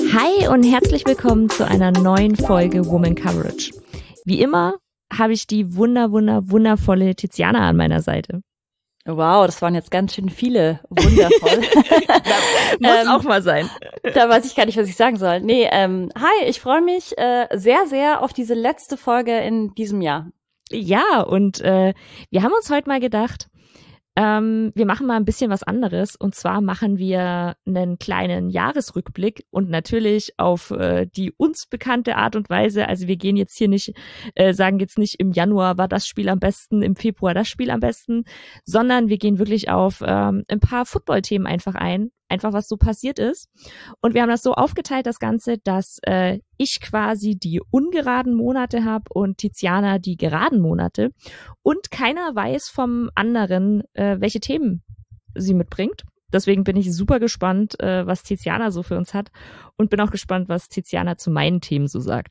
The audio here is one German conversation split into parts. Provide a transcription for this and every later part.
Hi und herzlich willkommen zu einer neuen Folge Woman Coverage. Wie immer habe ich die wundervolle Tiziana an meiner Seite. Wow, das waren jetzt ganz schön viele. Wundervoll. Muss auch mal sein. Da weiß ich gar nicht, was ich sagen soll. Nee, hi, ich freue mich sehr auf diese letzte Folge in diesem Jahr. Ja, und wir haben uns heute mal gedacht, wir machen mal ein bisschen was anderes. Und zwar machen wir einen kleinen Jahresrückblick und natürlich auf die uns bekannte Art und Weise. Also wir gehen jetzt hier nicht, sagen jetzt nicht im Januar war das Spiel am besten, im Februar das Spiel am besten, sondern wir gehen wirklich auf ein paar Football-Themen einfach ein. Einfach was so passiert ist. Und wir haben das so aufgeteilt, das Ganze, dass ich quasi die ungeraden Monate habe und Tiziana die geraden Monate. Und keiner weiß vom anderen, welche Themen sie mitbringt. Deswegen bin ich super gespannt, was Tiziana so für uns hat. Und bin auch gespannt, was Tiziana zu meinen Themen so sagt.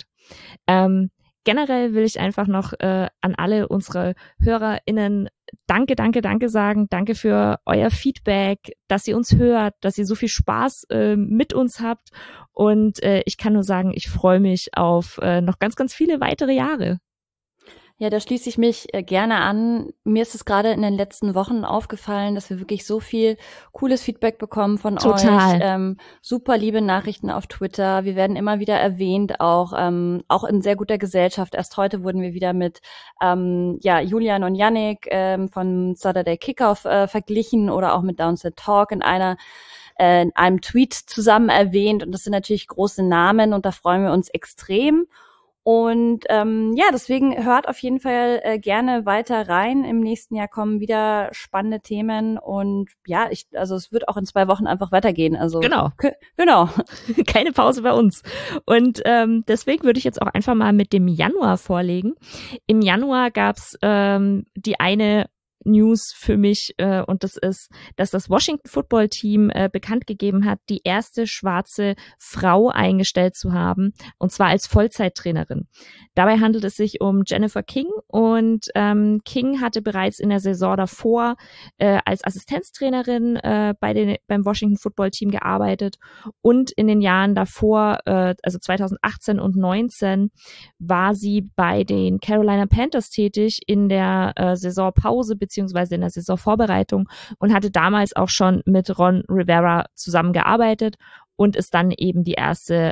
Generell will ich einfach noch an alle unsere HörerInnen danke sagen. Danke für euer Feedback, dass ihr uns hört, dass ihr so viel Spaß mit uns habt. Und ich kann nur sagen, ich freue mich auf noch ganz viele weitere Jahre. Ja, da schließe ich mich gerne an. Mir ist es gerade in den letzten Wochen aufgefallen, dass wir wirklich so viel cooles Feedback bekommen von euch. Super liebe Nachrichten auf Twitter. Wir werden immer wieder erwähnt, auch in sehr guter Gesellschaft. Erst heute wurden wir wieder mit Julian und Yannick von Saturday Kickoff verglichen oder auch mit Downset Talk in einem Tweet zusammen erwähnt. Und das sind natürlich große Namen und da freuen wir uns extrem. Und deswegen hört auf jeden Fall gerne weiter rein. Im nächsten Jahr kommen wieder spannende Themen und ja, es wird auch in 2 Wochen einfach weitergehen. Also genau. Keine Pause bei uns. Und deswegen würde ich jetzt auch einfach mal mit dem Januar vorlegen. Im Januar gab's die eine News für mich und das ist, dass das Washington Football Team bekannt gegeben hat, die erste schwarze Frau eingestellt zu haben, und zwar als Vollzeittrainerin. Dabei handelt es sich um Jennifer King und King hatte bereits in der Saison davor als Assistenztrainerin beim Washington Football Team gearbeitet und in den Jahren davor, also 2018 und 2019, war sie bei den Carolina Panthers tätig in der Saisonpause beziehungsweise in der Saisonvorbereitung und hatte damals auch schon mit Ron Rivera zusammengearbeitet und ist dann eben die erste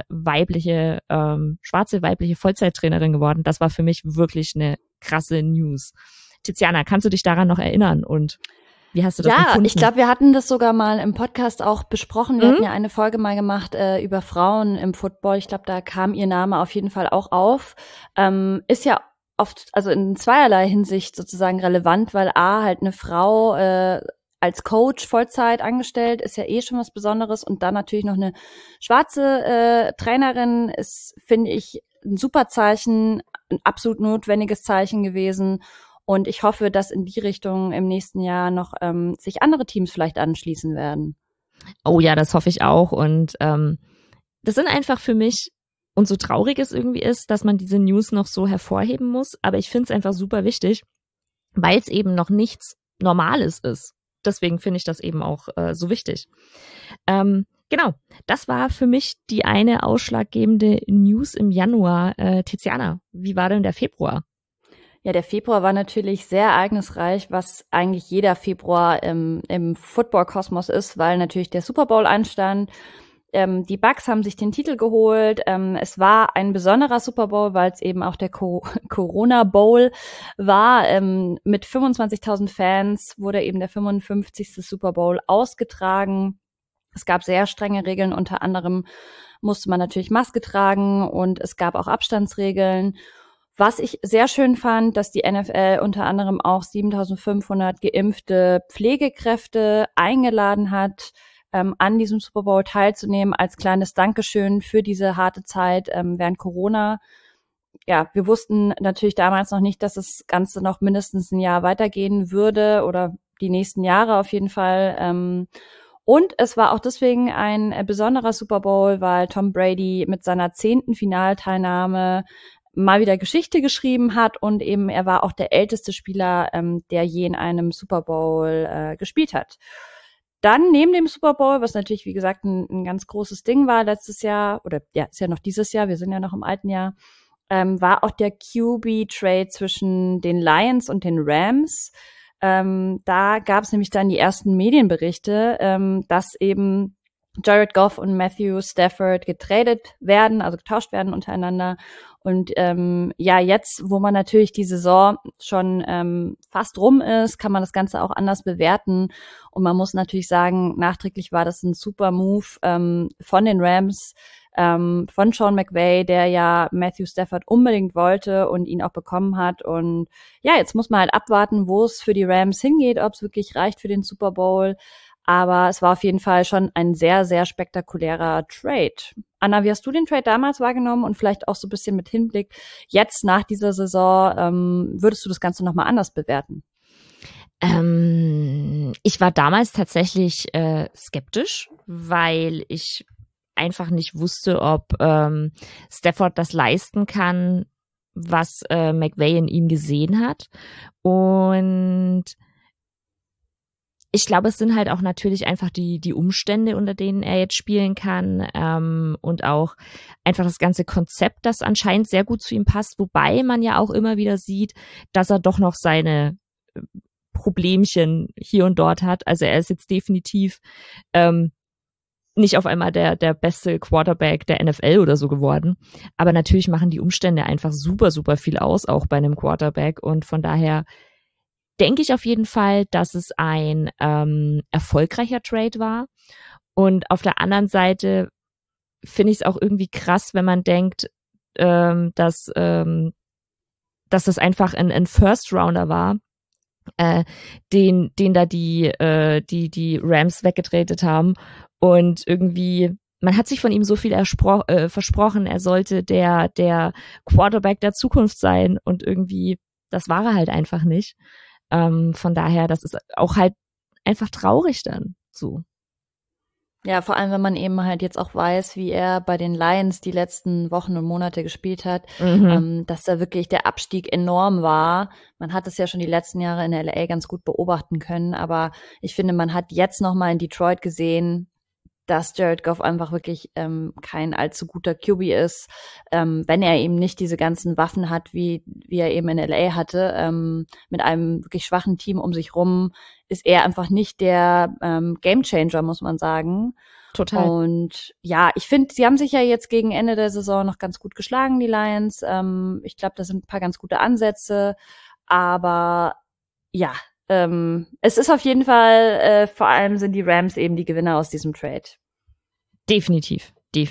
schwarze weibliche Vollzeittrainerin geworden. Das war für mich wirklich eine krasse News. Tiziana, kannst du dich daran noch erinnern und wie hast du das empfunden? Ja, ich glaube, wir hatten das sogar mal im Podcast auch besprochen. Wir hatten ja eine Folge mal gemacht über Frauen im Football. Ich glaube, da kam ihr Name auf jeden Fall auch auf. Ist ja oft, also in zweierlei Hinsicht sozusagen relevant, weil halt eine Frau als Coach Vollzeit angestellt ist ja schon was Besonderes und dann natürlich noch eine schwarze Trainerin ist, finde ich, ein super Zeichen, ein absolut notwendiges Zeichen gewesen. Und ich hoffe, dass in die Richtung im nächsten Jahr noch sich andere Teams vielleicht anschließen werden. Oh ja, das hoffe ich auch. Und das sind einfach für mich, und so traurig es irgendwie ist, dass man diese News noch so hervorheben muss, aber ich finde es einfach super wichtig, weil es eben noch nichts Normales ist. Deswegen finde ich das eben auch so wichtig. Genau, das war für mich die eine ausschlaggebende News im Januar. Tiziana, wie war denn der Februar? Ja, der Februar war natürlich sehr ereignisreich, was eigentlich jeder Februar im Football-Kosmos ist, weil natürlich der Super Bowl anstand. Die Bucks haben sich den Titel geholt. Es war ein besonderer Super Bowl, weil es eben auch der Corona Bowl war. Mit 25.000 Fans wurde eben der 55. Super Bowl ausgetragen. Es gab sehr strenge Regeln. Unter anderem musste man natürlich Maske tragen und es gab auch Abstandsregeln. Was ich sehr schön fand, dass die NFL unter anderem auch 7.500 geimpfte Pflegekräfte eingeladen hat, an diesem Super Bowl teilzunehmen als kleines Dankeschön für diese harte Zeit während Corona. Ja, wir wussten natürlich damals noch nicht, dass das Ganze noch mindestens ein Jahr weitergehen würde oder die nächsten Jahre auf jeden Fall. Und es war auch deswegen ein besonderer Super Bowl, weil Tom Brady mit seiner 10. Finalteilnahme mal wieder Geschichte geschrieben hat und eben er war auch der älteste Spieler, der je in einem Super Bowl gespielt hat. dann neben dem Super Bowl, was natürlich, wie gesagt, ein ganz großes Ding war letztes Jahr, oder ja, ist ja noch dieses Jahr, wir sind ja noch im alten Jahr, war auch der QB-Trade zwischen den Lions und den Rams. Da gab es nämlich dann die ersten Medienberichte, dass eben Jared Goff und Matthew Stafford getradet werden, also getauscht werden untereinander. Und ja, jetzt, wo man natürlich die Saison schon fast rum ist, kann man das Ganze auch anders bewerten. Und man muss natürlich sagen, nachträglich war das ein super Move von den Rams, von Sean McVay, der ja Matthew Stafford unbedingt wollte und ihn auch bekommen hat. Und ja, jetzt muss man halt abwarten, wo es für die Rams hingeht, ob es wirklich reicht für den Super Bowl. Aber es war auf jeden Fall schon ein sehr, sehr spektakulärer Trade. Anna, wie hast du den Trade damals wahrgenommen und vielleicht auch so ein bisschen mit Hinblick jetzt nach dieser Saison, würdest du das Ganze nochmal anders bewerten? Ich war damals tatsächlich skeptisch, weil ich einfach nicht wusste, ob Stafford das leisten kann, was McVay in ihm gesehen hat. Und ich glaube, es sind halt auch natürlich einfach die Umstände, unter denen er jetzt spielen kann, und auch einfach das ganze Konzept, das anscheinend sehr gut zu ihm passt, wobei man ja auch immer wieder sieht, dass er doch noch seine Problemchen hier und dort hat. Also er ist jetzt definitiv nicht auf einmal der beste Quarterback der NFL oder so geworden. Aber natürlich machen die Umstände einfach super, super viel aus, auch bei einem Quarterback. Und von daher denke ich auf jeden Fall, dass es ein erfolgreicher Trade war. Und auf der anderen Seite finde ich es auch irgendwie krass, wenn man denkt, dass das einfach ein First Rounder war, den da die Rams weggetradet haben. Und irgendwie, man hat sich von ihm so viel versprochen, er sollte der Quarterback der Zukunft sein. Und irgendwie, das war er halt einfach nicht. Von daher, das ist auch halt einfach traurig dann so. Ja, vor allem, wenn man eben halt jetzt auch weiß, wie er bei den Lions die letzten Wochen und Monate gespielt hat, dass da wirklich der Abstieg enorm war. Man hat es ja schon die letzten Jahre in der LA ganz gut beobachten können, aber ich finde, man hat jetzt nochmal in Detroit gesehen, dass Jared Goff einfach wirklich kein allzu guter QB ist, wenn er eben nicht diese ganzen Waffen hat, wie er eben in LA hatte, mit einem wirklich schwachen Team um sich rum, ist er einfach nicht der Gamechanger, muss man sagen. Total. Und ja, ich finde, sie haben sich ja jetzt gegen Ende der Saison noch ganz gut geschlagen, die Lions. Ich glaube, da sind ein paar ganz gute Ansätze, aber ja, es ist auf jeden Fall, vor allem sind die Rams eben die Gewinner aus diesem Trade. Definitiv.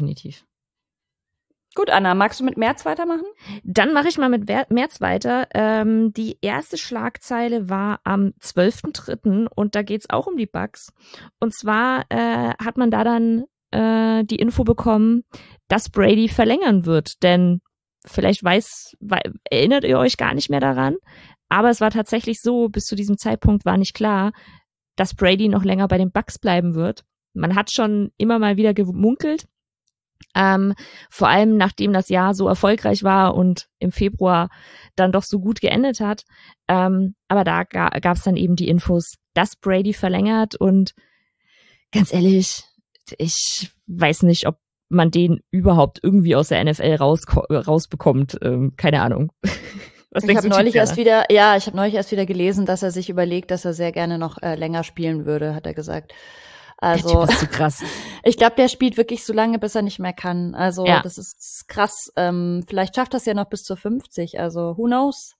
Gut, Anna, magst du mit März weitermachen? Dann mache ich mal mit März weiter. Die erste Schlagzeile war am 12.3. und da geht's auch um die Bucks. Und zwar hat man da dann die Info bekommen, dass Brady verlängern wird. Denn vielleicht erinnert ihr euch gar nicht mehr daran, aber es war tatsächlich so, bis zu diesem Zeitpunkt war nicht klar, dass Brady noch länger bei den Bucks bleiben wird. Man hat schon immer mal wieder gemunkelt, vor allem nachdem das Jahr so erfolgreich war und im Februar dann doch so gut geendet hat. Aber da gab es dann eben die Infos, dass Brady verlängert und ganz ehrlich, ich weiß nicht, ob man den überhaupt irgendwie aus der NFL rausbekommt. Keine Ahnung. Ich habe neulich erst wieder gelesen, dass er sich überlegt, dass er sehr gerne noch länger spielen würde, hat er gesagt. Also, der Typ ist so krass. Ich glaube, der spielt wirklich so lange, bis er nicht mehr kann. Also, ja. Das ist krass. Vielleicht schafft das ja noch bis zur 50. Also, who knows?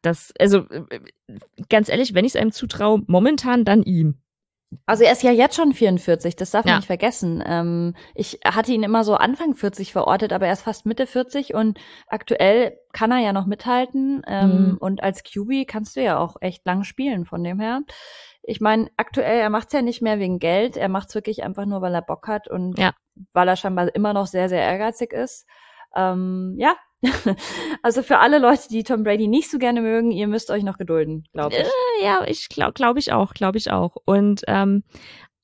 Ganz ehrlich, wenn ich es einem zutraue, momentan dann ihm. Also er ist ja jetzt schon 44, das darf man nicht vergessen. Ich hatte ihn immer so Anfang 40 verortet, aber er ist fast Mitte 40 und aktuell kann er ja noch mithalten. Und als QB kannst du ja auch echt lang spielen von dem her. Ich meine, aktuell, er macht's ja nicht mehr wegen Geld, er macht's wirklich einfach nur, weil er Bock hat und weil er scheinbar immer noch sehr, sehr ehrgeizig ist. Ja, also für alle Leute, die Tom Brady nicht so gerne mögen, ihr müsst euch noch gedulden, glaube ich. Ja, glaube ich auch. Und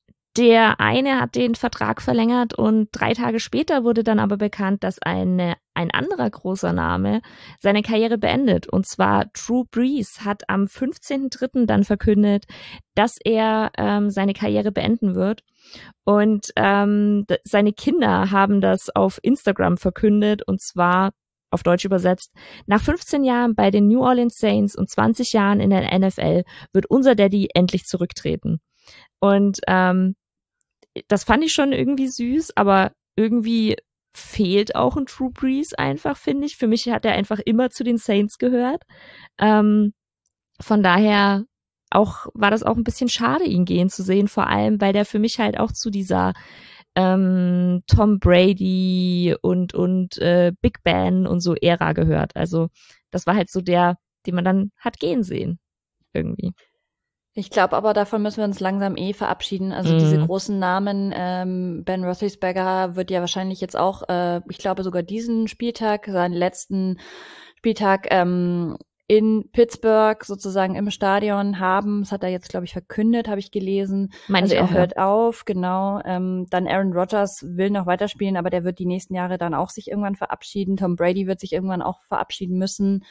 der eine hat den Vertrag verlängert und 3 Tage später wurde dann aber bekannt, dass eine ein anderer großer Name seine Karriere beendet. Und zwar Drew Brees hat am 15.03. dann verkündet, dass er seine Karriere beenden wird. Und seine Kinder haben das auf Instagram verkündet, und zwar auf Deutsch übersetzt: Nach 15 Jahren bei den New Orleans Saints und 20 Jahren in der NFL wird unser Daddy endlich zurücktreten. Und das fand ich schon irgendwie süß, aber irgendwie fehlt auch ein Drew Brees einfach, finde ich. Für mich hat er einfach immer zu den Saints gehört. Von daher war das auch ein bisschen schade, ihn gehen zu sehen, vor allem, weil der für mich halt auch zu dieser Tom Brady und Big Ben und so Ära gehört. Also das war halt so der, den man dann hat gehen sehen, irgendwie. Ich glaube aber, davon müssen wir uns langsam verabschieden. Also diese großen Namen, Ben Roethlisberger wird ja wahrscheinlich jetzt auch, ich glaube sogar diesen Spieltag, seinen letzten Spieltag in Pittsburgh sozusagen im Stadion haben. Das hat er jetzt, glaube ich, verkündet, habe ich gelesen. Also er hört auf, genau. Dann Aaron Rodgers will noch weiterspielen, aber der wird die nächsten Jahre dann auch sich irgendwann verabschieden. Tom Brady wird sich irgendwann auch verabschieden müssen.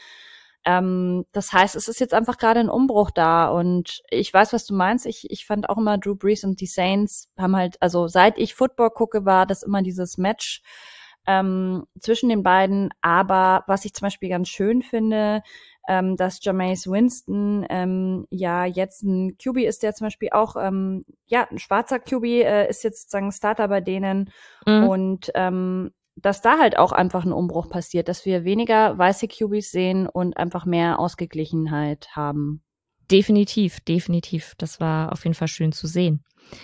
Das heißt, es ist jetzt einfach gerade ein Umbruch da, und ich weiß, was du meinst. Ich fand auch immer, Drew Brees und die Saints haben halt, also seit ich Football gucke, war das immer dieses Match zwischen den beiden. Aber was ich zum Beispiel ganz schön finde, dass Jameis Winston ja jetzt ein QB ist, der zum Beispiel auch ein schwarzer QB ist jetzt sozusagen Starter bei denen, und dass da halt auch einfach ein Umbruch passiert, dass wir weniger weiße QBs sehen und einfach mehr Ausgeglichenheit haben. Definitiv. Das war auf jeden Fall schön zu sehen.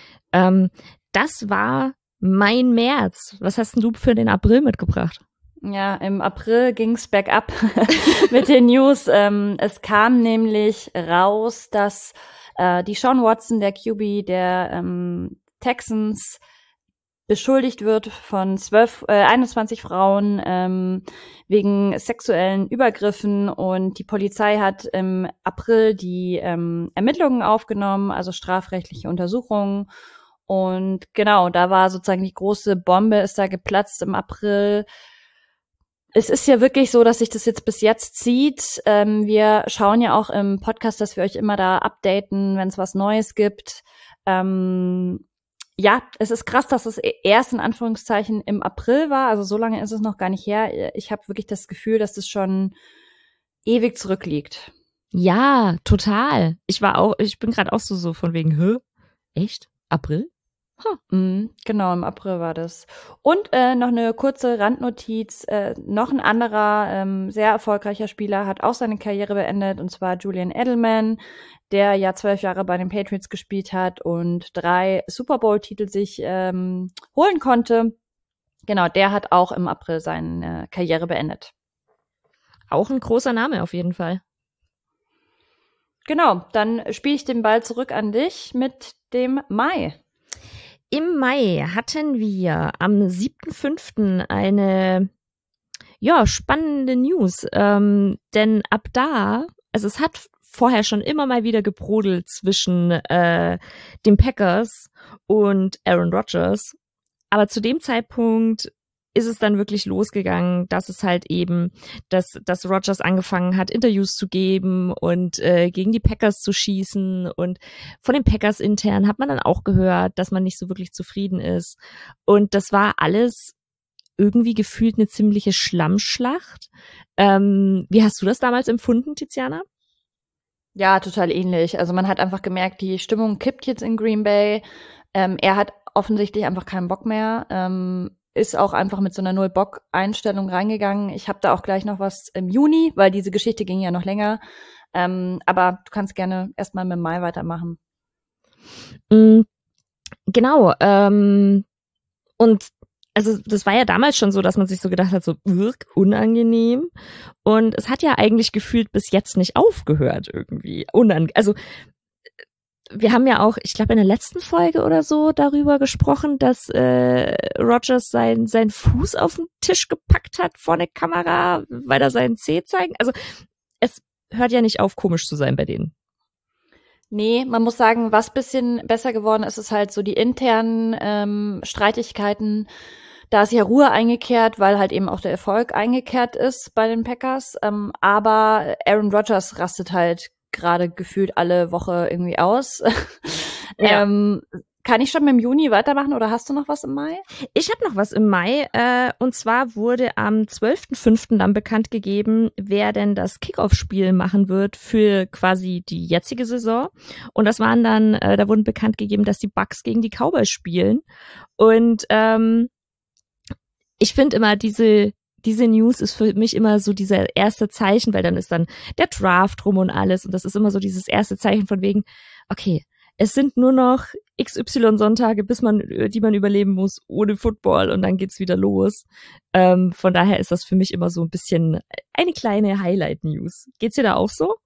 Das war mein März. Was hast denn du für den April mitgebracht? Ja, im April ging's bergab mit den News. Es kam nämlich raus, dass die Sean Watson, der QB der Texans, beschuldigt wird von 21 Frauen wegen sexuellen Übergriffen, und die Polizei hat im April die Ermittlungen aufgenommen, also strafrechtliche Untersuchungen. Und genau, da war sozusagen die große Bombe, ist da geplatzt im April. Es ist ja wirklich so, dass sich das jetzt bis jetzt zieht. Wir schauen ja auch im Podcast, dass wir euch immer da updaten, wenn es was Neues gibt. Ja, es ist krass, dass es erst in Anführungszeichen im April war. Also so lange ist es noch gar nicht her. Ich habe wirklich das Gefühl, dass das schon ewig zurückliegt. Ja, total. Ich bin gerade auch so von wegen, echt? April? Genau, im April war das. Und noch eine kurze Randnotiz. Noch ein anderer sehr erfolgreicher Spieler hat auch seine Karriere beendet, und zwar Julian Edelman, der ja 12 Jahre bei den Patriots gespielt hat und 3 Super Bowl-Titel sich holen konnte. Genau, der hat auch im April seine Karriere beendet. Auch ein großer Name auf jeden Fall. Genau, dann spiele ich den Ball zurück an dich mit dem Mai. Im Mai hatten wir am 7.5. eine spannende News, denn ab da, also es hat vorher schon immer mal wieder gebrodelt zwischen den Packers und Aaron Rodgers, aber zu dem Zeitpunkt ist es dann wirklich losgegangen, dass es halt eben, dass Rodgers angefangen hat, Interviews zu geben und gegen die Packers zu schießen, und von den Packers intern hat man dann auch gehört, dass man nicht so wirklich zufrieden ist, und das war alles irgendwie gefühlt eine ziemliche Schlammschlacht. Wie hast du das damals empfunden, Tiziana? Ja, total ähnlich. Also man hat einfach gemerkt, die Stimmung kippt jetzt in Green Bay. Er hat offensichtlich einfach keinen Bock mehr. Ist auch einfach mit so einer Null-Bock-Einstellung reingegangen. Ich habe da auch gleich noch was im Juni, weil diese Geschichte ging ja noch länger. Aber du kannst gerne erstmal mit Mai weitermachen. Genau. Und also das war ja damals schon so, dass man sich so gedacht hat, so unangenehm. Und es hat ja eigentlich gefühlt bis jetzt nicht aufgehört irgendwie. Also wir haben ja auch, ich glaube in der letzten Folge oder so darüber gesprochen, dass Rodgers seinen Fuß auf den Tisch gepackt hat vor der Kamera, weil er seinen Zeh zeigen. Also es hört ja nicht auf, komisch zu sein bei denen. Nee, man muss sagen, was bisschen besser geworden ist, ist halt so die internen Streitigkeiten. Da ist ja Ruhe eingekehrt, weil halt eben auch der Erfolg eingekehrt ist bei den Packers. Aber Aaron Rodgers rastet halt gerade gefühlt alle Woche irgendwie aus. Ja. Kann ich schon mit dem Juni weitermachen oder hast du noch was im Mai? Ich habe noch was im Mai, und zwar wurde am 12.05. dann bekannt gegeben, wer denn das Kickoff-Spiel machen wird für quasi die jetzige Saison. Und das waren dann, da wurden bekannt gegeben, dass die Bucks gegen die Cowboys spielen. Und ich finde immer, diese News ist für mich immer so dieser erste Zeichen, weil dann ist dann der Draft rum und alles. Und das ist immer so dieses erste Zeichen von wegen, okay, es sind nur noch XY-Sonntage, die man überleben muss ohne Football und dann geht's wieder los. Von daher ist das für mich immer so ein bisschen eine kleine Highlight-News. Geht's dir da auch so?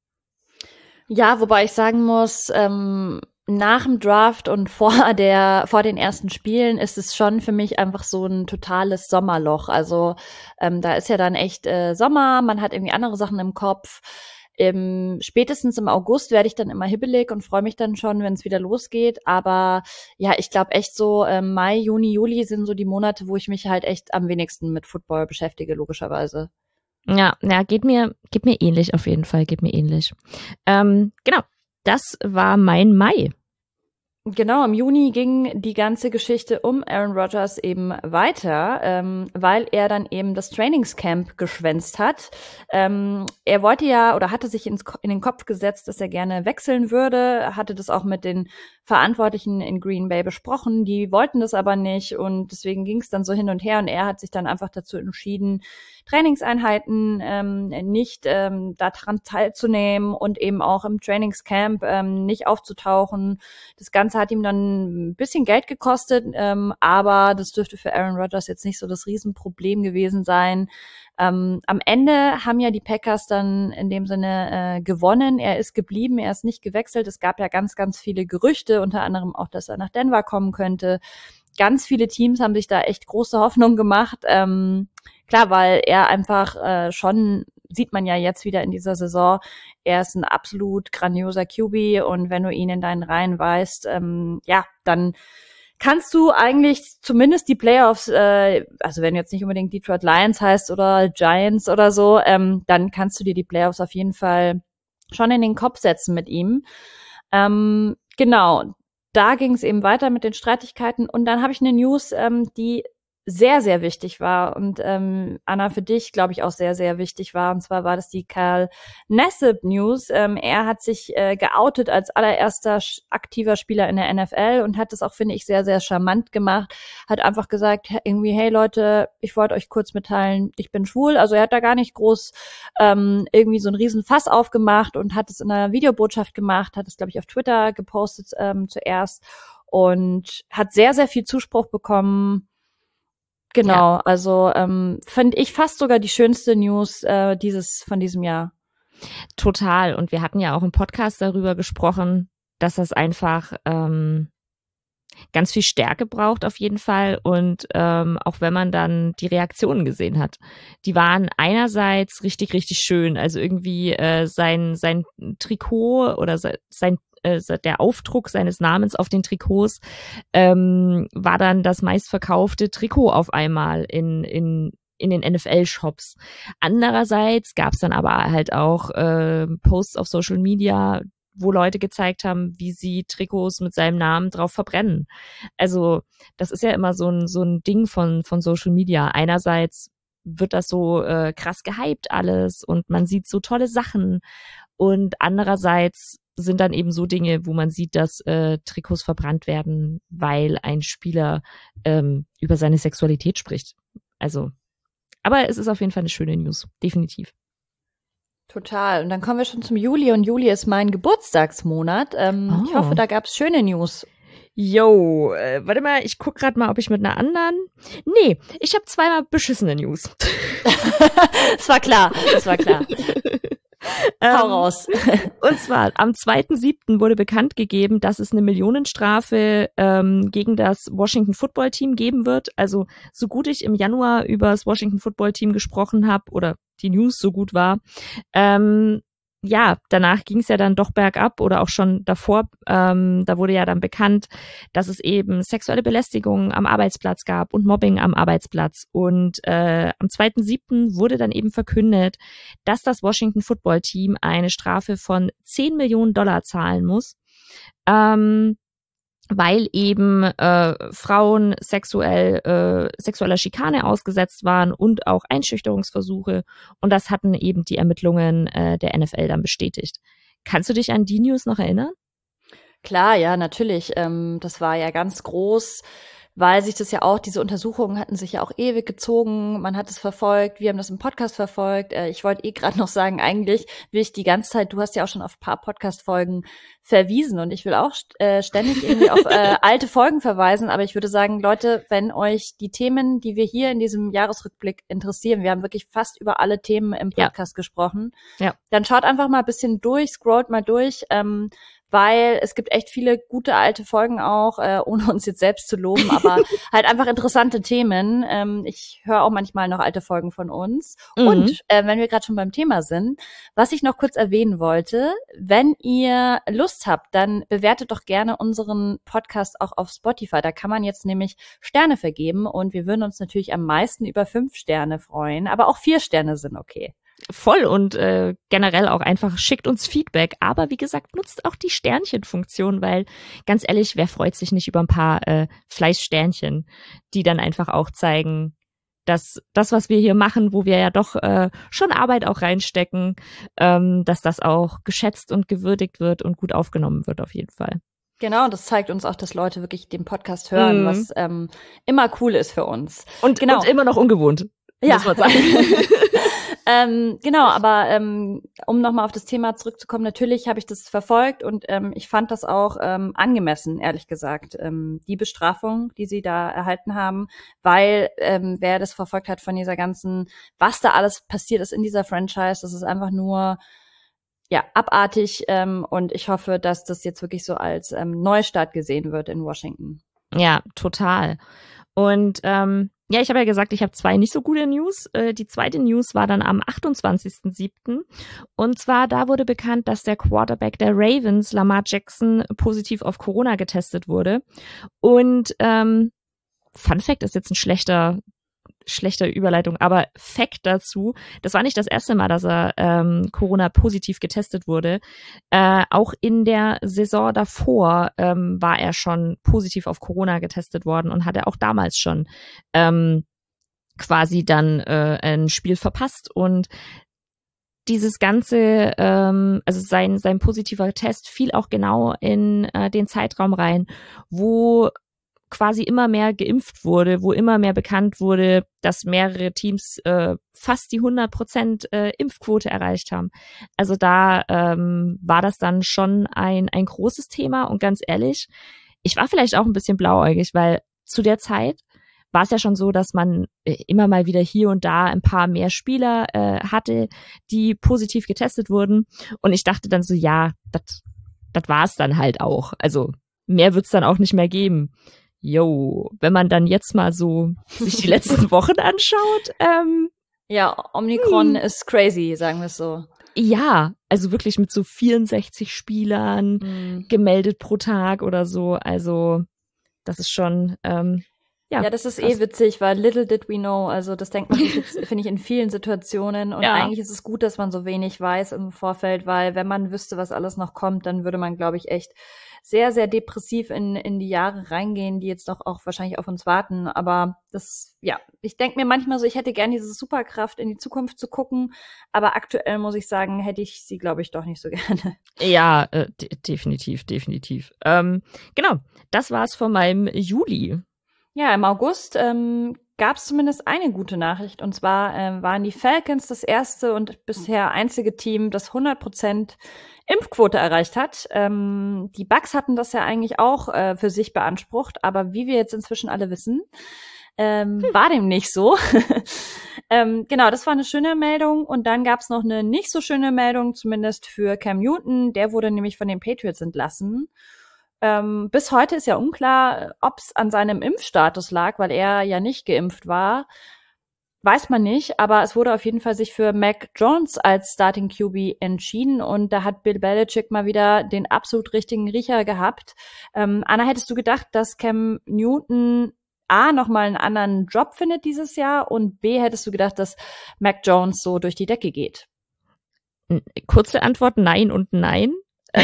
Ja, wobei ich sagen muss, nach dem Draft und vor den ersten Spielen ist es schon für mich einfach so ein totales Sommerloch. Also da ist ja dann echt Sommer, man hat irgendwie andere Sachen im Kopf. Spätestens im August werde ich dann immer hibbelig und freue mich dann schon, wenn es wieder losgeht. Aber ja, ich glaube echt so Mai, Juni, Juli sind so die Monate, wo ich mich halt echt am wenigsten mit Football beschäftige, logischerweise. Ja, geht mir ähnlich auf jeden Fall, geht mir ähnlich. Genau, das war mein Mai. Genau, im Juni ging die ganze Geschichte um Aaron Rodgers eben weiter, weil er dann eben das Trainingscamp geschwänzt hat. Er wollte ja oder hatte sich in den Kopf gesetzt, dass er gerne wechseln würde, hatte das auch mit den Verantwortlichen in Green Bay besprochen. Die wollten das aber nicht und deswegen ging es dann so hin und her und er hat sich dann einfach dazu entschieden, Trainingseinheiten nicht daran teilzunehmen und eben auch im Trainingscamp nicht aufzutauchen. Das Ganze hat ihm dann ein bisschen Geld gekostet, aber das dürfte für Aaron Rodgers jetzt nicht so das Riesenproblem gewesen sein. Am Ende haben ja die Packers dann in dem Sinne gewonnen. Er ist geblieben, er ist nicht gewechselt. Es gab ja ganz, ganz viele Gerüchte, unter anderem auch, dass er nach Denver kommen könnte. Ganz viele Teams haben sich da echt große Hoffnung gemacht. Klar, weil er einfach schon, sieht man ja jetzt wieder in dieser Saison, er ist ein absolut grandioser QB und wenn du ihn in deinen Reihen weißt, ja, dann kannst du eigentlich zumindest die Playoffs, also wenn jetzt nicht unbedingt Detroit Lions heißt oder Giants oder so, dann kannst du dir die Playoffs auf jeden Fall schon in den Kopf setzen mit ihm. Genau, da ging es eben weiter mit den Streitigkeiten und dann habe ich eine News, die sehr, sehr wichtig war und Anna, für dich, glaube ich, auch sehr, sehr wichtig war. Und zwar war das die Kyle Nassib News. Er hat sich geoutet als allererster aktiver Spieler in der NFL und hat das auch, finde ich, sehr, sehr charmant gemacht. Hat einfach gesagt, irgendwie, hey Leute, ich wollte euch kurz mitteilen, ich bin schwul. Also er hat da gar nicht groß irgendwie so einen riesen Fass aufgemacht und hat es in einer Videobotschaft gemacht, hat es, glaube ich, auf Twitter gepostet zuerst und hat sehr, sehr viel Zuspruch bekommen. Genau, ja. Also finde ich fast sogar die schönste News von diesem Jahr. Total. Und wir hatten ja auch im Podcast darüber gesprochen, dass das einfach ganz viel Stärke braucht auf jeden Fall. Und auch wenn man dann die Reaktionen gesehen hat, die waren einerseits richtig, richtig schön. Also irgendwie sein Trikot oder der Aufdruck seines Namens auf den Trikots war dann das meistverkaufte Trikot auf einmal in den NFL-Shops. Andererseits gab es dann aber halt auch Posts auf Social Media, wo Leute gezeigt haben, wie sie Trikots mit seinem Namen drauf verbrennen. Also das ist ja immer so ein Ding von Social Media. Einerseits wird das so krass gehypt alles und man sieht so tolle Sachen und andererseits sind dann eben so Dinge, wo man sieht, dass Trikots verbrannt werden, weil ein Spieler über seine Sexualität spricht. Also, aber es ist auf jeden Fall eine schöne News, definitiv. Total. Und dann kommen wir schon zum Juli und Juli ist mein Geburtstagsmonat. Ich hoffe, da gab's schöne News. Yo, warte mal, ich guck gerade mal, ob ich mit einer anderen... Nee, ich habe zweimal beschissene News. Das war klar. Hau raus. Und zwar am 2.7. wurde bekannt gegeben, dass es eine Millionenstrafe gegen das Washington Football Team geben wird. Also so gut ich im Januar über das Washington Football Team gesprochen habe oder die News so gut war, ja, danach ging es ja dann doch bergab oder auch schon davor. Da wurde ja dann bekannt, dass es eben sexuelle Belästigung am Arbeitsplatz gab und Mobbing am Arbeitsplatz. Und am 2.7. wurde dann eben verkündet, dass das Washington Football Team eine Strafe von $10 Millionen zahlen muss. Weil eben Frauen sexueller Schikane ausgesetzt waren und auch Einschüchterungsversuche. Und das hatten eben die Ermittlungen der NFL dann bestätigt. Kannst du dich an die News noch erinnern? Klar, ja, natürlich. Das war ja ganz groß, weil sich das ja auch, diese Untersuchungen hatten sich ja auch ewig gezogen. Man hat es verfolgt, wir haben das im Podcast verfolgt. Ich wollte gerade noch sagen, eigentlich will ich die ganze Zeit, du hast ja auch schon auf ein paar Podcast-Folgen verwiesen und ich will auch ständig irgendwie auf alte Folgen verweisen, aber ich würde sagen, Leute, wenn euch die Themen, die wir hier in diesem Jahresrückblick interessieren, wir haben wirklich fast über alle Themen im Podcast gesprochen, dann schaut einfach mal ein bisschen durch, scrollt mal durch, weil es gibt echt viele gute alte Folgen auch, ohne uns jetzt selbst zu loben, aber halt einfach interessante Themen. Ich höre auch manchmal noch alte Folgen von uns. Und wenn wir gerade schon beim Thema sind, was ich noch kurz erwähnen wollte, wenn ihr Lust habt, dann bewertet doch gerne unseren Podcast auch auf Spotify. Da kann man jetzt nämlich Sterne vergeben und wir würden uns natürlich am meisten über 5 Sterne freuen, aber auch 4 Sterne sind okay. Voll und generell auch einfach schickt uns Feedback. Aber wie gesagt, nutzt auch die Sternchenfunktion, weil ganz ehrlich, wer freut sich nicht über ein paar Fleißsternchen, die dann einfach auch zeigen, dass das, was wir hier machen, wo wir ja doch schon Arbeit auch reinstecken, dass das auch geschätzt und gewürdigt wird und gut aufgenommen wird auf jeden Fall. Genau, das zeigt uns auch, dass Leute wirklich den Podcast hören, was immer cool ist für uns. Und immer noch ungewohnt, muss man sagen. Genau, aber um nochmal auf das Thema zurückzukommen, natürlich habe ich das verfolgt und ich fand das auch angemessen, ehrlich gesagt, die Bestrafung, die sie da erhalten haben, weil wer das verfolgt hat von dieser ganzen, was da alles passiert ist in dieser Franchise, das ist einfach nur abartig und ich hoffe, dass das jetzt wirklich so als Neustart gesehen wird in Washington. Ja, total. Und ich habe ja gesagt, ich habe 2 nicht so gute News. Die zweite News war dann am 28.07. Und zwar, da wurde bekannt, dass der Quarterback der Ravens, Lamar Jackson, positiv auf Corona getestet wurde. Und Fun Fact ist jetzt ein schlechter Überleitung, aber Fact dazu, das war nicht das erste Mal, dass er Corona positiv getestet wurde. Auch in der Saison davor war er schon positiv auf Corona getestet worden und hatte auch damals schon quasi dann ein Spiel verpasst. Und dieses ganze, also sein positiver Test fiel auch genau in den Zeitraum rein, wo quasi immer mehr geimpft wurde, wo immer mehr bekannt wurde, dass mehrere Teams fast die 100% Impfquote erreicht haben. Also da war das dann schon ein großes Thema und ganz ehrlich, ich war vielleicht auch ein bisschen blauäugig, weil zu der Zeit war es ja schon so, dass man immer mal wieder hier und da ein paar mehr Spieler hatte, die positiv getestet wurden und ich dachte dann so, ja, das war es dann halt auch. Also mehr wird's dann auch nicht mehr geben. Wenn man dann jetzt mal so sich die letzten Wochen anschaut. Omikron ist crazy, sagen wir es so. Ja, also wirklich mit so 64 Spielern gemeldet pro Tag oder so. Also das ist schon, das ist krass. Witzig, weil little did we know. Also das denkt man sich jetzt, finde ich, in vielen Situationen. Und eigentlich ist es gut, dass man so wenig weiß im Vorfeld, weil wenn man wüsste, was alles noch kommt, dann würde man, glaube ich, echt sehr, sehr depressiv in die Jahre reingehen, die jetzt doch auch wahrscheinlich auf uns warten. Aber ich denke mir manchmal so, ich hätte gerne diese Superkraft, in die Zukunft zu gucken. Aber aktuell muss ich sagen, hätte ich sie, glaube ich, doch nicht so gerne. Ja, definitiv. Genau, das war's von meinem Juli. Ja, im August gab es zumindest eine gute Nachricht. Und zwar waren die Falcons das erste und bisher einzige Team, das 100% Impfquote erreicht hat. Die Bucks hatten das ja eigentlich auch für sich beansprucht, aber wie wir jetzt inzwischen alle wissen, war dem nicht so. Genau, das war eine schöne Meldung. Und dann gab es noch eine nicht so schöne Meldung, zumindest für Cam Newton. Der wurde nämlich von den Patriots entlassen. Bis heute ist ja unklar, ob es an seinem Impfstatus lag, weil er ja nicht geimpft war. weiß man nicht, aber es wurde auf jeden Fall sich für Mac Jones als Starting QB entschieden und da hat Bill Belichick mal wieder den absolut richtigen Riecher gehabt. Anna, hättest du gedacht, dass Cam Newton A, nochmal einen anderen Job findet dieses Jahr und B, hättest du gedacht, dass Mac Jones so durch die Decke geht? Kurze Antwort, nein und nein.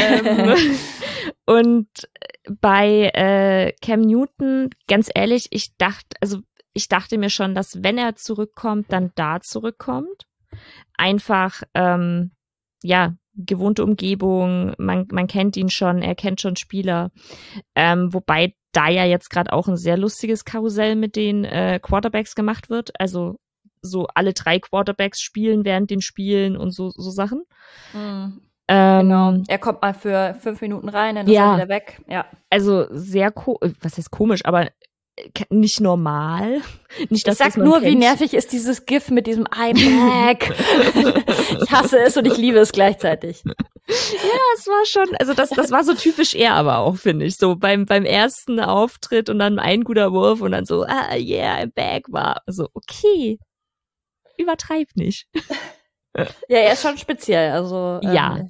Und bei Cam Newton, ganz ehrlich, ich dachte mir schon, dass wenn er zurückkommt, dann da zurückkommt. Einfach, gewohnte Umgebung, man kennt ihn schon, er kennt schon Spieler. Wobei da ja jetzt gerade auch ein sehr lustiges Karussell mit den Quarterbacks gemacht wird. Also so alle 3 Quarterbacks spielen während den Spielen und so Sachen. Mhm. Genau. Er kommt mal für 5 Minuten rein, dann ist er wieder weg. Ja. Also sehr was heißt komisch, aber nicht normal. Nicht, dass ich sag nur, wie nervig ist dieses GIF mit diesem I'm back. Ich hasse es und ich liebe es gleichzeitig. Ja, es war schon, also das war so typisch er aber auch, finde ich. So beim ersten Auftritt und dann ein guter Wurf und dann so, yeah, I'm back war. So, okay. Übertreib nicht. Ja, er ist schon speziell, also ja.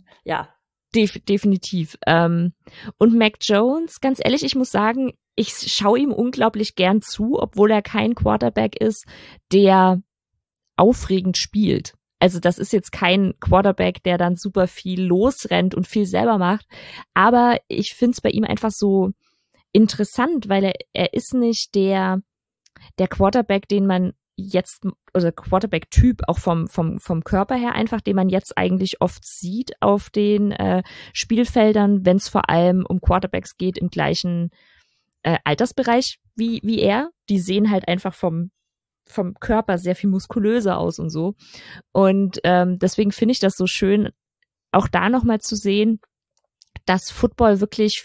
Definitiv. Und Mac Jones, ganz ehrlich, ich muss sagen, ich schaue ihm unglaublich gern zu, obwohl er kein Quarterback ist, der aufregend spielt. Also das ist jetzt kein Quarterback, der dann super viel losrennt und viel selber macht, aber ich finde es bei ihm einfach so interessant, weil er ist nicht der Quarterback, den man jetzt, also Quarterback-Typ auch vom Körper her einfach, den man jetzt eigentlich oft sieht auf den Spielfeldern, wenn es vor allem um Quarterbacks geht im gleichen Altersbereich wie er. Die sehen halt einfach vom Körper sehr viel muskulöser aus und so. Und deswegen finde ich das so schön, auch da nochmal zu sehen, dass Football wirklich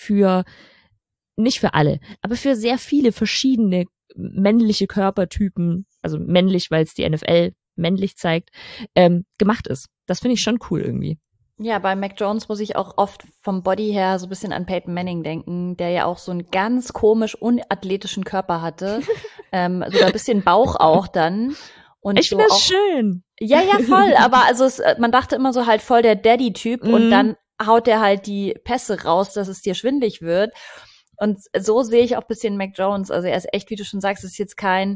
nicht für alle, aber für sehr viele verschiedene männliche Körpertypen, also männlich, weil es die NFL männlich zeigt, gemacht ist. Das finde ich schon cool irgendwie. Ja, bei Mac Jones muss ich auch oft vom Body her so ein bisschen an Peyton Manning denken, der ja auch so einen ganz komisch unathletischen Körper hatte. Sogar ein bisschen Bauch auch dann. Und ich finde das schön. Ja, voll. Aber also man dachte immer so halt voll der Daddy-Typ und dann haut der halt die Pässe raus, dass es dir schwindelig wird. Und so sehe ich auch ein bisschen Mac Jones. Also er ist echt, wie du schon sagst, ist jetzt kein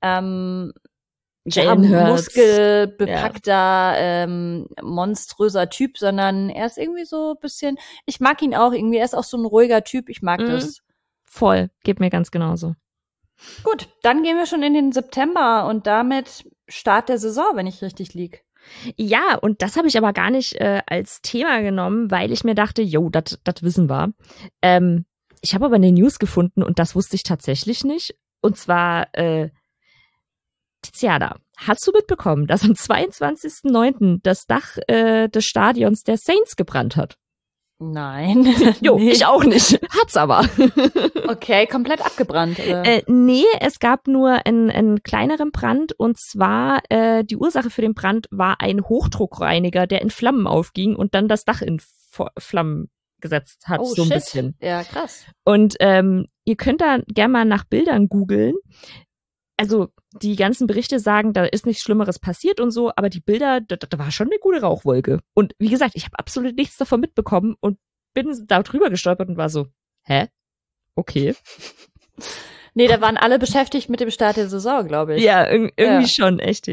muskelbepackter, monströser Typ, sondern er ist irgendwie so ein bisschen, ich mag ihn auch irgendwie, er ist auch so ein ruhiger Typ, ich mag das. Voll, geht mir ganz genauso. Gut, dann gehen wir schon in den September und damit Start der Saison, wenn ich richtig lieg. Ja, und das habe ich aber gar nicht als Thema genommen, weil ich mir dachte, das wissen wir. Ich habe aber eine News gefunden und das wusste ich tatsächlich nicht. Und zwar, Tiziana, hast du mitbekommen, dass am 22.09. das Dach des Stadions der Saints gebrannt hat? Nein. Jo, nee. Ich auch nicht. Hat's aber. Okay, komplett abgebrannt, oder? Nee, es gab nur einen kleineren Brand und zwar die Ursache für den Brand war ein Hochdruckreiniger, der in Flammen aufging und dann das Dach in Flammen gesetzt hat, so ein bisschen. Ja, krass. Und ihr könnt da gerne mal nach Bildern googeln. Also die ganzen Berichte sagen, da ist nichts Schlimmeres passiert und so, aber die Bilder, da war schon eine gute Rauchwolke. Und wie gesagt, ich habe absolut nichts davon mitbekommen und bin da drüber gestolpert und war so, hä? Okay. Nee, da waren alle beschäftigt mit dem Start der Saison, glaube ich. Ja, irgendwie schon, echt.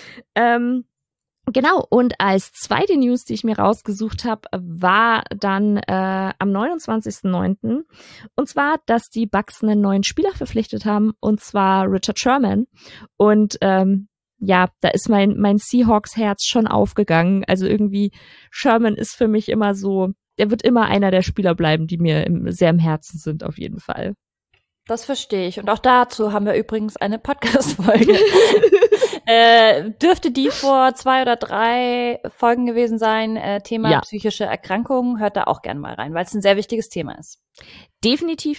Genau, und als zweite News, die ich mir rausgesucht habe, war dann am 29.09. Und zwar, dass die Bucks einen neuen Spieler verpflichtet haben, und zwar Richard Sherman. Und da ist mein Seahawks-Herz schon aufgegangen. Also irgendwie, Sherman ist für mich immer so, der wird immer einer der Spieler bleiben, die mir sehr im Herzen sind, auf jeden Fall. Das verstehe ich. Und auch dazu haben wir übrigens eine Podcast-Folge. Dürfte die vor 2 oder 3 Folgen gewesen sein. Thema psychische Erkrankungen. Hört da auch gerne mal rein, weil es ein sehr wichtiges Thema ist. Definitiv.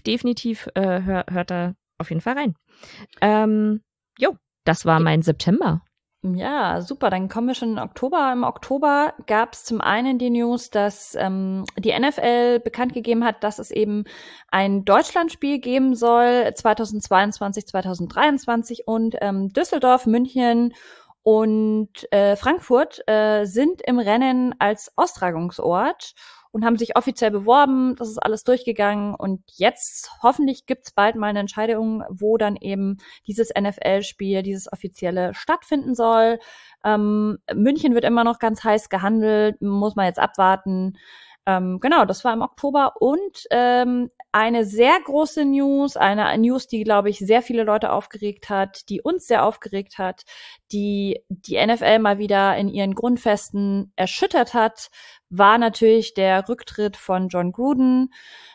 Hört da auf jeden Fall rein. Das war mein September. Ja, super. Dann kommen wir schon in Oktober. Im Oktober gab es zum einen die News, dass die NFL bekannt gegeben hat, dass es eben ein Deutschlandspiel geben soll, 2022, 2023 und Düsseldorf, München und Frankfurt sind im Rennen als Austragungsort und haben sich offiziell beworben. Das ist alles durchgegangen und jetzt hoffentlich gibt's bald mal eine Entscheidung, wo dann eben dieses NFL-Spiel, dieses offizielle stattfinden soll. München wird immer noch ganz heiß gehandelt, muss man jetzt abwarten. Genau, das war im Oktober und eine sehr große News, eine News, die, glaube ich, sehr viele Leute aufgeregt hat, die uns sehr aufgeregt hat, die NFL mal wieder in ihren Grundfesten erschüttert hat, war natürlich der Rücktritt von John Gruden.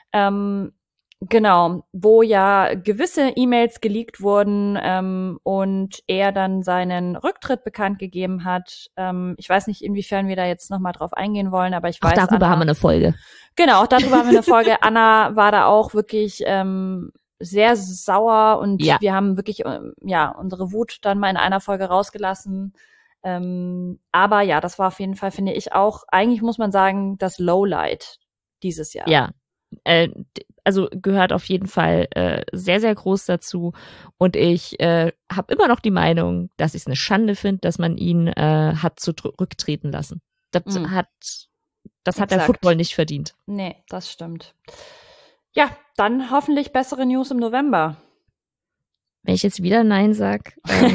Genau, wo ja gewisse E-Mails geleakt wurden und er dann seinen Rücktritt bekannt gegeben hat. Ich weiß nicht, inwiefern wir da jetzt nochmal drauf eingehen wollen, aber ich weiß, auch darüber Anna, haben wir eine Folge. Genau, auch darüber haben wir eine Folge. Anna war da auch wirklich sehr sauer und wir haben wirklich unsere Wut dann mal in einer Folge rausgelassen. Aber ja, das war auf jeden Fall, finde ich auch, eigentlich muss man sagen, das Lowlight dieses Jahr. Ja, also gehört auf jeden Fall sehr, sehr groß dazu. Und ich habe immer noch die Meinung, dass ich es eine Schande finde, dass man ihn hat zurücktreten lassen. Das hat der Football nicht verdient. Nee, das stimmt. Ja, dann hoffentlich bessere News im November. Wenn ich jetzt wieder Nein sag.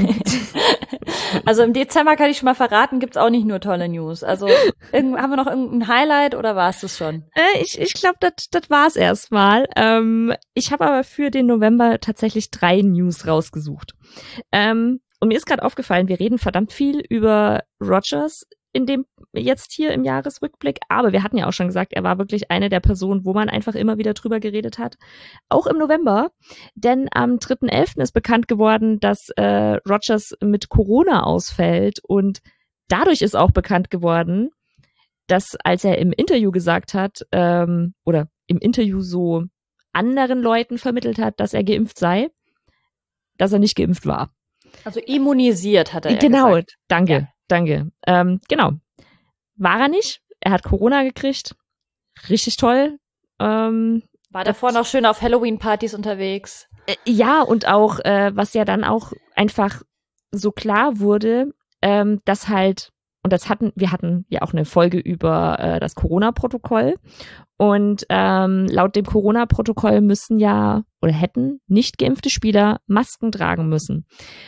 Also im Dezember kann ich schon mal verraten, gibt's auch nicht nur tolle News. Also haben wir noch irgendein Highlight oder war es das schon? Ich glaube, das war's erstmal. Ich habe aber für den November tatsächlich 3 News rausgesucht. Und mir ist gerade aufgefallen, wir reden verdammt viel über Rodgers in dem jetzt hier im Jahresrückblick, aber wir hatten ja auch schon gesagt, er war wirklich eine der Personen, wo man einfach immer wieder drüber geredet hat, auch im November, denn am 3.11. ist bekannt geworden, dass Rodgers mit Corona ausfällt und dadurch ist auch bekannt geworden, dass als er im Interview gesagt hat, oder im Interview so anderen Leuten vermittelt hat, dass er geimpft sei, dass er nicht geimpft war. Also immunisiert hat er genau, gesagt. Danke. Genau. War er nicht. Er hat Corona gekriegt. Richtig toll. War davor noch schön auf Halloween-Partys unterwegs. Ja, und auch, was ja dann auch einfach so klar wurde, dass halt, und wir hatten ja auch eine Folge über das Corona-Protokoll. Und laut dem Corona-Protokoll müssen ja, oder hätten nicht geimpfte Spieler Masken tragen müssen.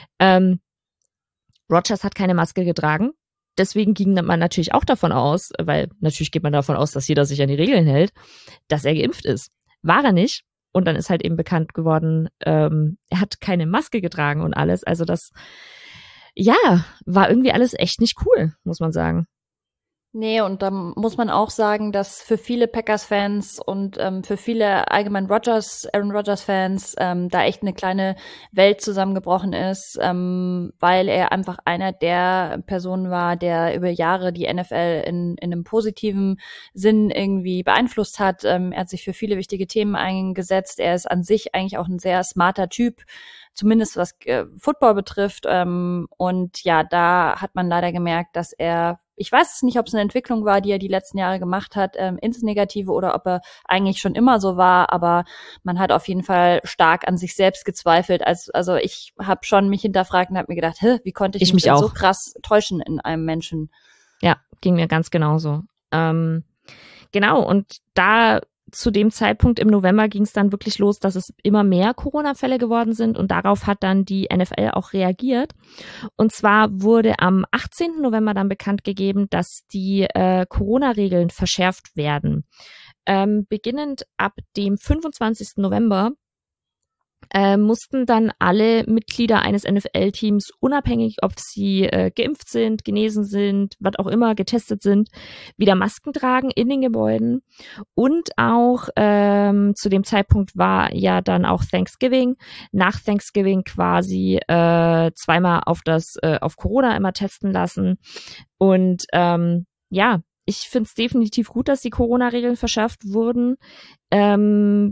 Rodgers hat keine Maske getragen. Deswegen ging man natürlich auch davon aus, weil natürlich geht man davon aus, dass jeder sich an die Regeln hält, dass er geimpft ist. War er nicht. Und dann ist halt eben bekannt geworden, er hat keine Maske getragen und alles. Also das, ja, war irgendwie alles echt nicht cool, muss man sagen. Nee, und da muss man auch sagen, dass für viele Packers-Fans und für viele allgemein Aaron Rodgers-Fans da echt eine kleine Welt zusammengebrochen ist, weil er einfach einer der Personen war, der über Jahre die NFL in einem positiven Sinn irgendwie beeinflusst hat. Er hat sich für viele wichtige Themen eingesetzt. Er ist an sich eigentlich auch ein sehr smarter Typ, zumindest was Football betrifft. Und ja, da hat man leider gemerkt, dass er, ich weiß nicht, ob es eine Entwicklung war, die er die letzten Jahre gemacht hat, ins Negative oder ob er eigentlich schon immer so war, aber man hat auf jeden Fall stark an sich selbst gezweifelt. Also ich habe schon mich hinterfragt und habe mir gedacht, wie konnte ich mich denn so krass täuschen in einem Menschen? Ja, ging mir ganz genauso. Genau, und da zu dem Zeitpunkt im November ging es dann wirklich los, dass es immer mehr Corona-Fälle geworden sind und darauf hat dann die NFL auch reagiert. Und zwar wurde am 18. November dann bekannt gegeben, dass die Corona-Regeln verschärft werden. Beginnend ab dem 25. November mussten dann alle Mitglieder eines NFL-Teams, unabhängig ob sie geimpft sind, genesen sind, was auch immer, getestet sind, wieder Masken tragen in den Gebäuden. Und auch zu dem Zeitpunkt war ja dann auch Thanksgiving. Nach Thanksgiving quasi zweimal auf Corona immer testen lassen. Und ja, ich finde es definitiv gut, dass die Corona-Regeln verschärft wurden.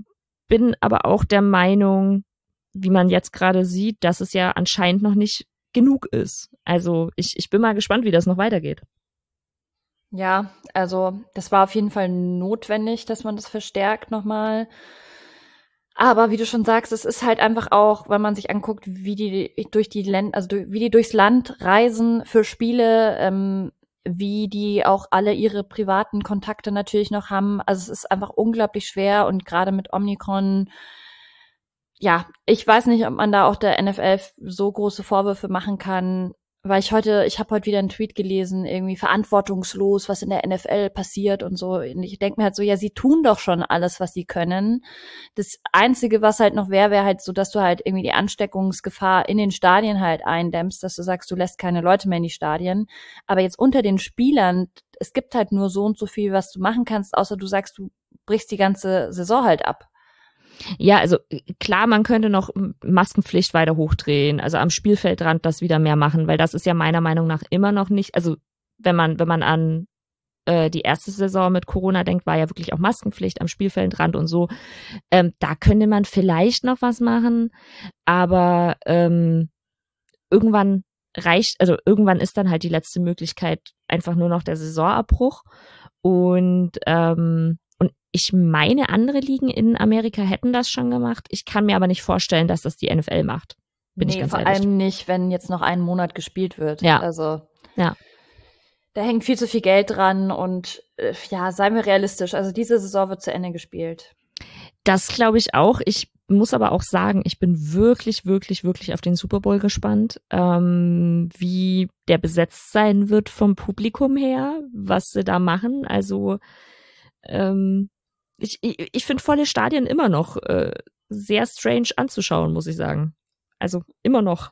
Bin aber auch der Meinung, wie man jetzt gerade sieht, dass es ja anscheinend noch nicht genug ist. Also ich bin mal gespannt, wie das noch weitergeht. Ja, also das war auf jeden Fall notwendig, dass man das verstärkt nochmal. Aber wie du schon sagst, es ist halt einfach auch, wenn man sich anguckt, wie die durch die Länder, also wie die durchs Land reisen für Spiele, wie die auch alle ihre privaten Kontakte natürlich noch haben. Also es ist einfach unglaublich schwer und gerade mit Omikron, ja, ich weiß nicht, ob man da auch der NFL so große Vorwürfe machen kann, weil ich habe heute wieder einen Tweet gelesen, irgendwie verantwortungslos, was in der NFL passiert und so. Und ich denke mir halt so, ja, sie tun doch schon alles, was sie können. Das Einzige, was halt noch wäre halt so, dass du halt irgendwie die Ansteckungsgefahr in den Stadien halt eindämmst, dass du sagst, du lässt keine Leute mehr in die Stadien. Aber jetzt unter den Spielern, es gibt halt nur so und so viel, was du machen kannst, außer du sagst, du brichst die ganze Saison halt ab. Ja, also klar, man könnte noch Maskenpflicht weiter hochdrehen, also am Spielfeldrand das wieder mehr machen, weil das ist ja meiner Meinung nach immer noch nicht, also wenn man an die erste Saison mit Corona denkt, war ja wirklich auch Maskenpflicht am Spielfeldrand und so. Da könnte man vielleicht noch was machen, aber irgendwann ist dann halt die letzte Möglichkeit einfach nur noch der Saisonabbruch und ich meine, andere Ligen in Amerika hätten das schon gemacht. Ich kann mir aber nicht vorstellen, dass das die NFL macht. Bin ich ganz ehrlich. Vor allem nicht, wenn jetzt noch einen Monat gespielt wird. Ja. Also, ja. Da hängt viel zu viel Geld dran und ja, seien wir realistisch. Also diese Saison wird zu Ende gespielt. Das glaube ich auch. Ich muss aber auch sagen, ich bin wirklich, wirklich, wirklich auf den Super Bowl gespannt, wie der besetzt sein wird vom Publikum her, was sie da machen. Also ich finde volle Stadien immer noch sehr strange anzuschauen, muss ich sagen. Also immer noch.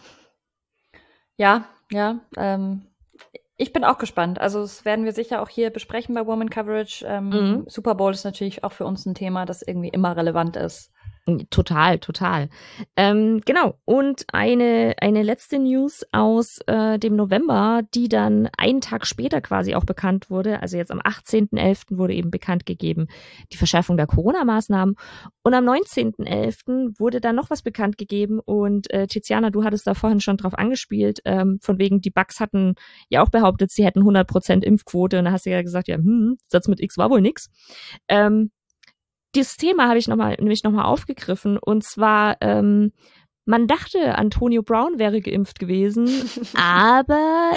Ja. Ich bin auch gespannt. Also das werden wir sicher auch hier besprechen bei Woman Coverage. Super Bowl ist natürlich auch für uns ein Thema, das irgendwie immer relevant ist. Total. Genau. Und eine letzte News aus dem November, die dann einen Tag später quasi auch bekannt wurde. Also jetzt am 18.11. wurde eben bekannt gegeben, die Verschärfung der Corona-Maßnahmen. Und am 19.11. wurde dann noch was bekannt gegeben. Und Tiziana, du hattest da vorhin schon drauf angespielt, von wegen, die Bucks hatten ja auch behauptet, sie hätten 100% Impfquote. Und da hast du ja gesagt, ja, Satz mit X war wohl nix. Dieses Thema habe ich nämlich nochmal aufgegriffen und zwar, man dachte, Antonio Brown wäre geimpft gewesen, aber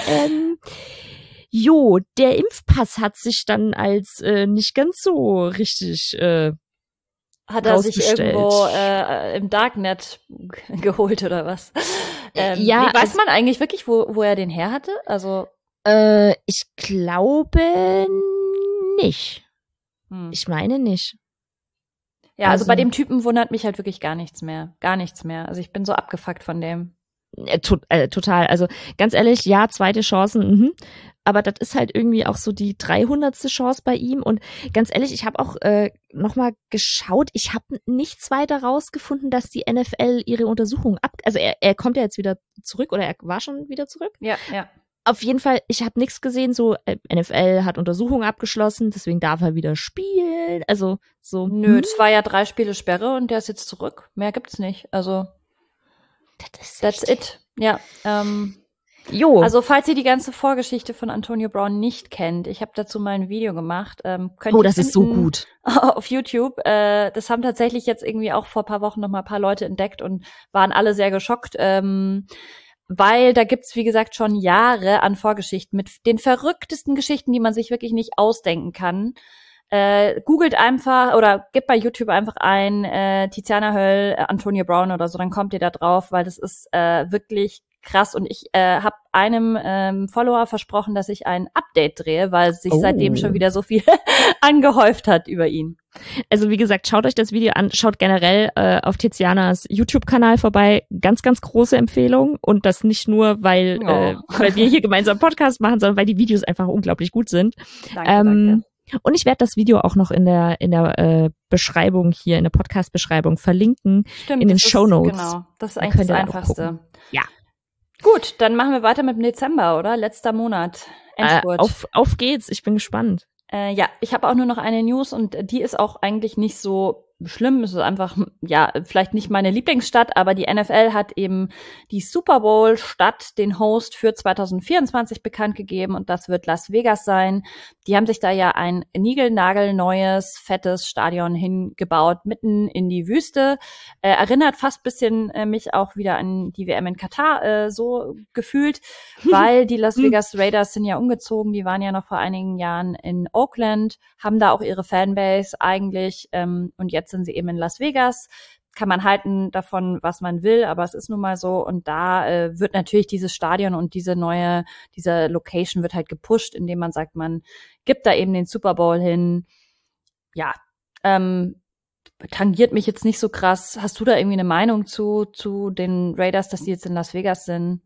der Impfpass hat sich dann als nicht ganz so richtig hat er sich irgendwo im Darknet geholt oder was? Weiß man eigentlich wirklich, wo er den her hatte? Also ich glaube nicht. Ich meine nicht. Ja, also bei dem Typen wundert mich halt wirklich gar nichts mehr. Gar nichts mehr. Also ich bin so abgefuckt von dem. Total. Also ganz ehrlich, ja, zweite Chancen, aber das ist halt irgendwie auch so die 300. Chance bei ihm. Und ganz ehrlich, ich habe auch nochmal geschaut, ich habe nichts weiter rausgefunden, dass die NFL ihre Untersuchung also er kommt ja jetzt wieder zurück oder er war schon wieder zurück. Ja. Auf jeden Fall, ich habe nichts gesehen, so NFL hat Untersuchungen abgeschlossen, deswegen darf er wieder spielen, also so. Nö, das war ja 3 Spiele Sperre und der ist jetzt zurück. Mehr gibt's nicht, also that's it. Ja, Also falls ihr die ganze Vorgeschichte von Antonio Brown nicht kennt, ich habe dazu mal ein Video gemacht. Könnt ihr das ist so gut. Auf YouTube. Das haben tatsächlich jetzt irgendwie auch vor ein paar Wochen noch mal ein paar Leute entdeckt und waren alle sehr geschockt. Weil da gibt's, wie gesagt, schon Jahre an Vorgeschichten mit den verrücktesten Geschichten, die man sich wirklich nicht ausdenken kann. Googelt einfach oder gebt bei YouTube einfach ein Tiziana Höll, Antonio Brown oder so, dann kommt ihr da drauf, weil das ist wirklich krass. Und ich habe einem Follower versprochen, dass ich ein Update drehe, weil sich seitdem schon wieder so viel angehäuft hat über ihn. Also wie gesagt, schaut euch das Video an, schaut generell auf Tizianas YouTube-Kanal vorbei. Ganz, ganz große Empfehlung. Und das nicht nur, weil wir hier gemeinsam Podcast machen, sondern weil die Videos einfach unglaublich gut sind. Danke. Und ich werde das Video auch noch in der Beschreibung hier, in der Podcast-Beschreibung verlinken. Stimmt, in den Shownotes. Genau, das ist eigentlich das Einfachste. Ja. Gut, dann machen wir weiter mit dem Dezember, oder? Letzter Monat. Endspurt. Auf geht's, ich bin gespannt. Ja, ich habe auch nur noch eine News und die ist auch eigentlich nicht so schlimm. Es ist einfach, ja, vielleicht nicht meine Lieblingsstadt, aber die NFL hat eben die Super Bowl-Stadt, den Host für 2024 bekannt gegeben und das wird Las Vegas sein. Die haben sich da ja ein niegelnagelneues, fettes Stadion hingebaut, mitten in die Wüste. Erinnert fast bisschen mich auch wieder an die WM in Katar, so gefühlt, weil die Las Vegas Raiders sind ja umgezogen, die waren ja noch vor einigen Jahren in Oakland, haben da auch ihre Fanbase eigentlich und jetzt sind sie eben in Las Vegas. Kann man halten davon, was man will, aber es ist nun mal so. Und da wird natürlich dieses Stadion und diese Location wird halt gepusht, indem man sagt, man gibt da eben den Super Bowl hin. Ja, tangiert mich jetzt nicht so krass. Hast du da irgendwie eine Meinung zu den Raiders, dass die jetzt in Las Vegas sind?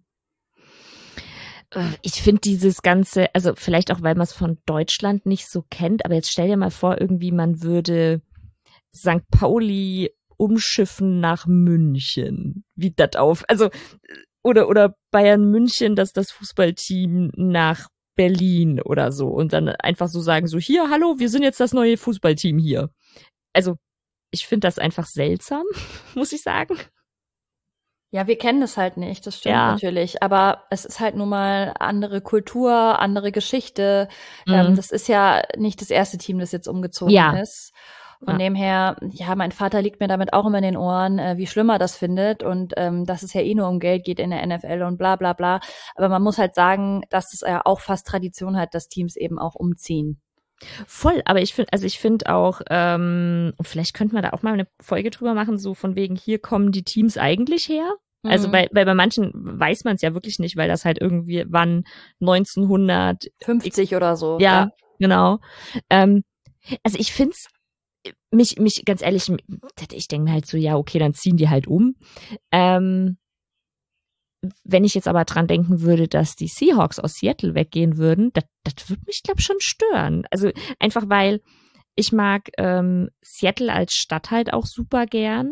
Ich finde dieses Ganze, also vielleicht auch, weil man es von Deutschland nicht so kennt, aber jetzt stell dir mal vor, irgendwie man würde St. Pauli umschiffen nach München. Wie das also, oder Bayern München, dass das Fußballteam nach Berlin oder so und dann einfach so sagen, so hier, hallo, wir sind jetzt das neue Fußballteam hier. Also, ich finde das einfach seltsam, muss ich sagen. Ja, wir kennen das halt nicht, das stimmt natürlich, aber es ist halt nun mal andere Kultur, andere Geschichte. Das ist ja nicht das erste Team, das jetzt umgezogen ist. Von dem her, ja, mein Vater liegt mir damit auch immer in den Ohren, wie schlimm er das findet und dass es ja eh nur um Geld geht in der NFL und bla bla bla. Aber man muss halt sagen, dass es ja auch fast Tradition hat, dass Teams eben auch umziehen. Voll, aber ich finde auch, vielleicht könnten wir da auch mal eine Folge drüber machen, so von wegen, hier kommen die Teams eigentlich her. Also weil bei manchen weiß man es ja wirklich nicht, weil das halt irgendwie wann 1950 oder so. Ja, genau. Also ich find's mich ganz ehrlich, ich denke mir halt so, ja, okay, dann ziehen die halt um. Wenn ich jetzt aber dran denken würde, dass die Seahawks aus Seattle weggehen würden, das würde mich, glaube ich, schon stören. Also einfach, weil ich mag Seattle als Stadt halt auch super gern.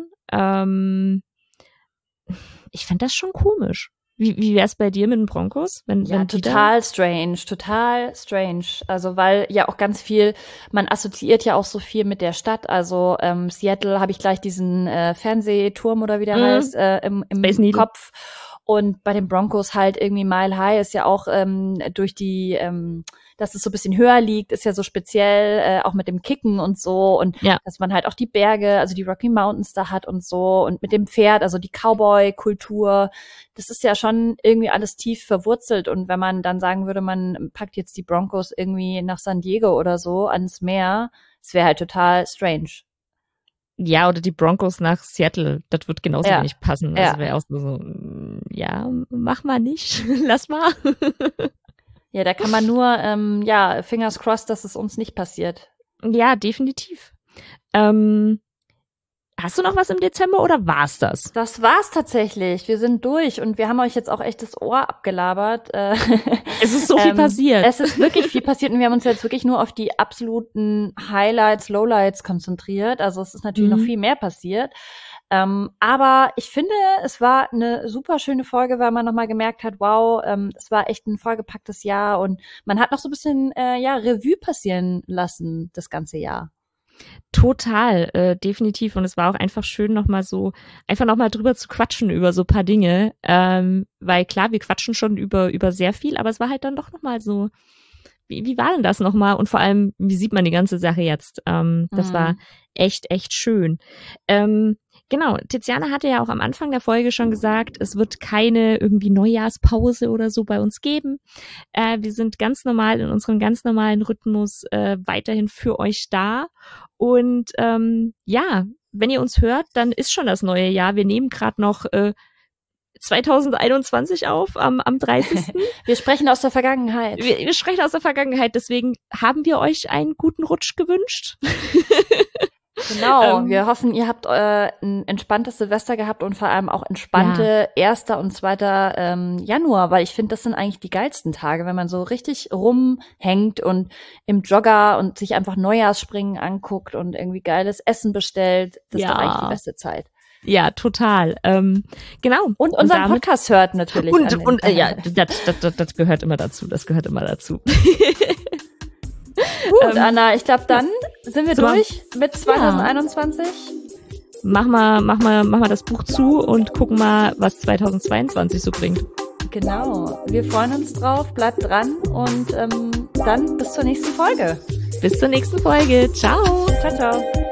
Ich fände das schon komisch. Wie wär's bei dir mit den Broncos? Total strange. Also weil ja auch ganz viel, man assoziiert ja auch so viel mit der Stadt. Also Seattle habe ich gleich diesen Fernsehturm oder wie der heißt im Kopf. Und bei den Broncos halt irgendwie Mile High ist ja auch durch die, dass es so ein bisschen höher liegt, ist ja so speziell, auch mit dem Kicken und so. Und dass man halt auch die Berge, also die Rocky Mountains da hat und so. Und mit dem Pferd, also die Cowboy-Kultur, das ist ja schon irgendwie alles tief verwurzelt. Und wenn man dann sagen würde, man packt jetzt die Broncos irgendwie nach San Diego oder so ans Meer, das wäre halt total strange. Ja, oder die Broncos nach Seattle, das wird genauso wenig passen. Also wäre auch so, ja, mach mal nicht, lass mal. Ja, da kann man nur, fingers crossed, dass es uns nicht passiert. Ja, definitiv. Hast du noch was im Dezember oder war's das? Das war's tatsächlich. Wir sind durch und wir haben euch jetzt auch echt das Ohr abgelabert. Es ist so viel passiert. Es ist wirklich viel passiert und wir haben uns jetzt wirklich nur auf die absoluten Highlights, Lowlights konzentriert. Also es ist natürlich noch viel mehr passiert. Aber ich finde, es war eine super schöne Folge, weil man nochmal gemerkt hat, wow, es war echt ein vollgepacktes Jahr und man hat noch so ein bisschen Revue passieren lassen das ganze Jahr. Total, definitiv. Und es war auch einfach schön, nochmal drüber zu quatschen über so ein paar Dinge. Weil klar, wir quatschen schon über sehr viel, aber es war halt dann doch nochmal so, wie war denn das nochmal? Und vor allem, wie sieht man die ganze Sache jetzt? Das war echt schön. Genau, Tiziana hatte ja auch am Anfang der Folge schon gesagt, es wird keine irgendwie Neujahrspause oder so bei uns geben. Wir sind ganz normal in unserem ganz normalen Rhythmus weiterhin für euch da. Und wenn ihr uns hört, dann ist schon das neue Jahr. Wir nehmen gerade noch 2021 auf, am 30. Wir sprechen aus der Vergangenheit. Wir sprechen aus der Vergangenheit, deswegen haben wir euch einen guten Rutsch gewünscht. Genau, wir hoffen, ihr habt ein entspanntes Silvester gehabt und vor allem auch entspannte 1. und 2. Januar, weil ich finde, das sind eigentlich die geilsten Tage, wenn man so richtig rumhängt und im Jogger und sich einfach Neujahrsspringen anguckt und irgendwie geiles Essen bestellt. Das ist doch eigentlich die beste Zeit. Ja, total. Genau. Und unseren Podcast hört natürlich. Und das gehört immer dazu. Das gehört immer dazu. Gut, Anna, ich glaube, dann Sind wir durch mit 2021? Ja. Mach mal das Buch zu und gucken mal, was 2022 so bringt. Genau. Wir freuen uns drauf. Bleibt dran und dann bis zur nächsten Folge. Bis zur nächsten Folge. Ciao. Ciao, ciao.